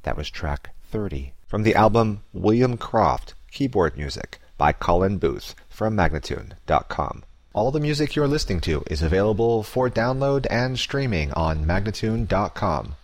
That was track 30. From the album William Croft, Keyboard Music by Colin Booth from Magnatune.com. All the music you're listening to is available for download and streaming on Magnatune.com.